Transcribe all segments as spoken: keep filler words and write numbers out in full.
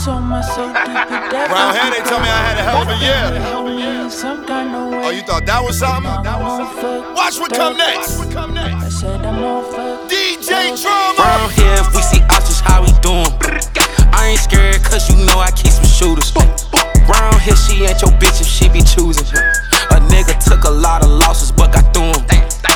told myself deep in death. Round here, they told me I had a hell of a year. Some kind of way. Oh, you thought that was something? Watch what come next. I said I'm all fucked. D J Drama. Round here, if we see options, how we doing? I ain't scared, cause you know I keep some shooters. Round here, she ain't your bitch if she be choosing. A nigga took a lot of losses, but got through 'em.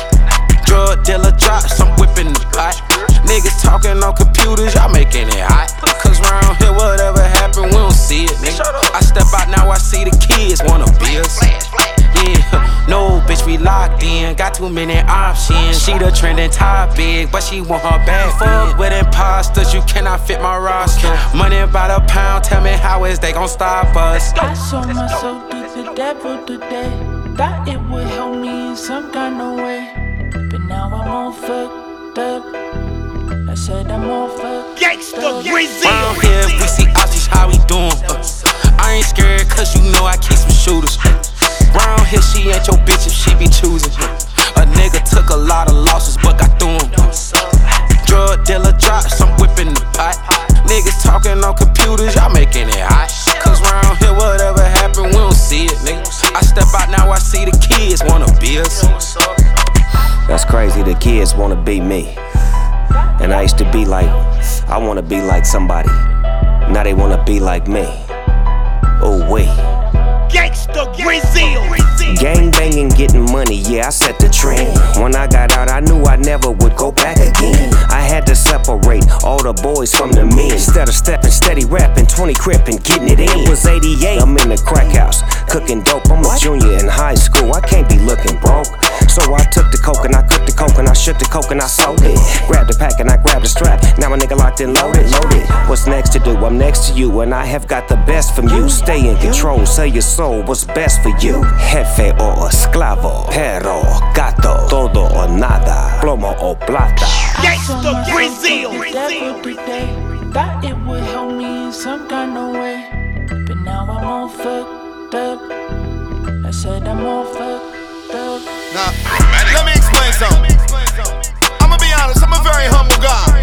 Drug dealer drops, I'm whipping the pot. Niggas talking on computers, y'all making it hot. Cause round here, whatever happen, we don't see it, nigga. I step out now, I see the kids wanna be us. Yeah, no, bitch, we locked in. Got too many options. She the trending topic, but she want her bad fuck with imposters. You cannot fit my roster. Money by the pound, tell me how is they gon' stop us? I sold myself to the devil today. Thought it would help me in some kind of way, but now I'm all fucked up. I said I'm all fucked Gangsta Brazil. Round here, we see options, how we doing? Uh, I ain't scared, cause you know I keep some shooters. Round here, she ain't your bitch if she be choosing. A nigga took a lot of losses, but got through 'em. Drug dealer drops, I'm whipping the pot. Niggas talking on computers, y'all making it hot. Cause round here, whatever happen, we don't see it, nigga. I step out now, I see the kids wanna be us. That's crazy, the kids wanna be me. And I used to be like, I wanna be like somebody. Now they wanna be like me. Oh wait. Gangsta Brazil. Gang banging, getting money, yeah, I set the trend. When I got out, I knew I never would go back again. I had to separate all the boys from the men. Instead of stepping, steady rapping, twenty crip and getting it in. It was eighty-eight, I'm in the crack house, cooking dope. I'm a junior in high school, I can't be looking broke. So I took the coke and I cooked the coke and I shook the coke and I sold it. Grabbed the pack and I grabbed the strap, now a nigga locked and loaded, loaded. What's next to do? I'm next to you and I have got the best from you. Stay in control, sell your soul, what's best for you? Jefe o esclavo, perro, gato, todo o nada, plomo o plata. Gangsta Brazil. Thought it would help me in some kind of way, but now I'm all fucked up. I said I'm all fucked up. Now, let me explain something. I'ma be honest, I'm a very humble guy.